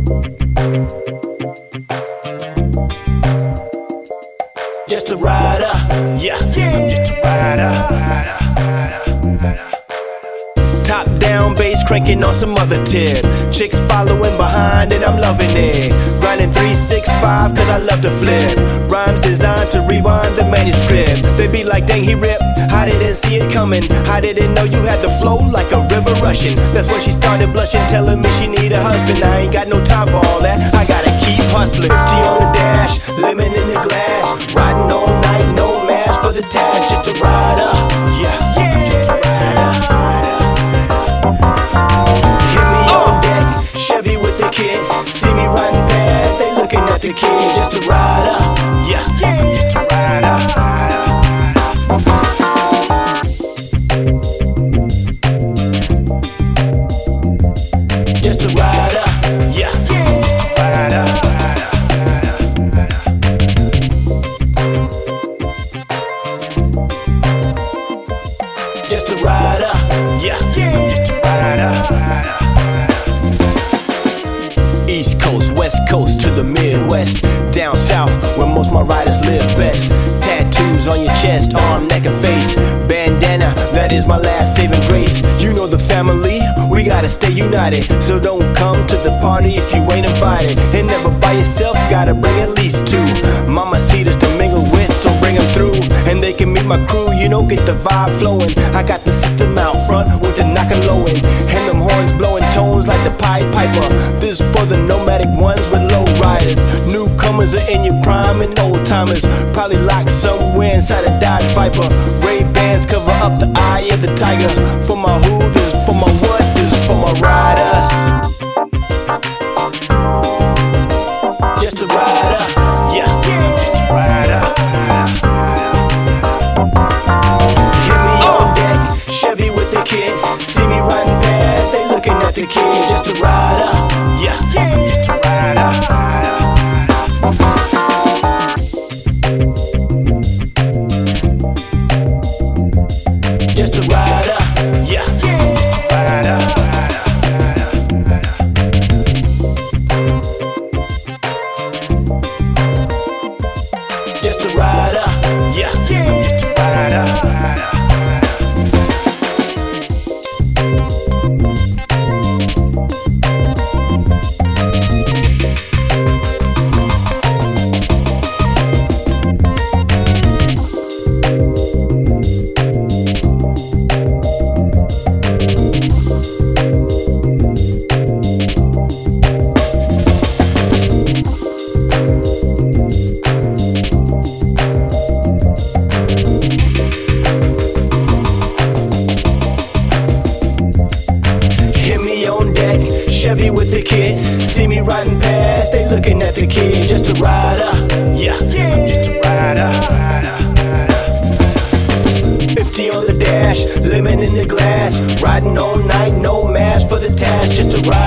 Just a rider, yeah, I'm just a rider. Top down bass cranking on some other tip. Chicks following behind and I'm loving it. Grinding 365 cause I love to flip. Rhymes designed to rewind the manuscript. They be like, dang, he ripped. I didn't see it coming. I didn't know you had the flow like a river rushing. That's when she started blushing, telling me she need a husband. I ain't got no time for all that, I gotta keep hustling. 50 on the dash, lemon in the glass. Riding all night, no mask for the task. Just a rider, yeah, just a rider. Hit me on deck, Chevy with the kid. See me riding fast, they looking at the kid. Just a rider, yeah, just a rider. Just a rider, yeah, just a rider. Just a rider, yeah, just a rider. East Coast, West Coast to the Midwest. Down south where most my riders live best. Tattoos on your chest, arm, neck and face. Bandana, that is my last saving grace. You know the family, we gotta stay united. So don't come to the party if you ain't invited. And never by yourself, gotta bring at least two mamacitas to mingle with, so bring them through. And they can meet my crew, you know, get the vibe flowing. I got the system out front with the knocker lowing. And them horns blowing tones like the Pied Piper. This is for the nomadic ones with low riders. Newcomers are in your prime and old timers. Probably locked somewhere inside a Dodge Viper. Ray-Bans cover up the eye of the tiger. For my who, this is for my what, this is for my riders. Just a rider, yeah, just a rider. Hit me on deck, Chevy with the kid. See me riding fast, they looking at the kid. Just a rider, yeah, just a rider. Just a rider, yeah, just a rider. Just a rider, yeah, just a rider. Chevy with the kid. See me riding fast, they looking at the kid. Just a rider, yeah, just a rider. 50 on the dash, lemon in the glass. Riding all night, no mask for the task. Just a rider.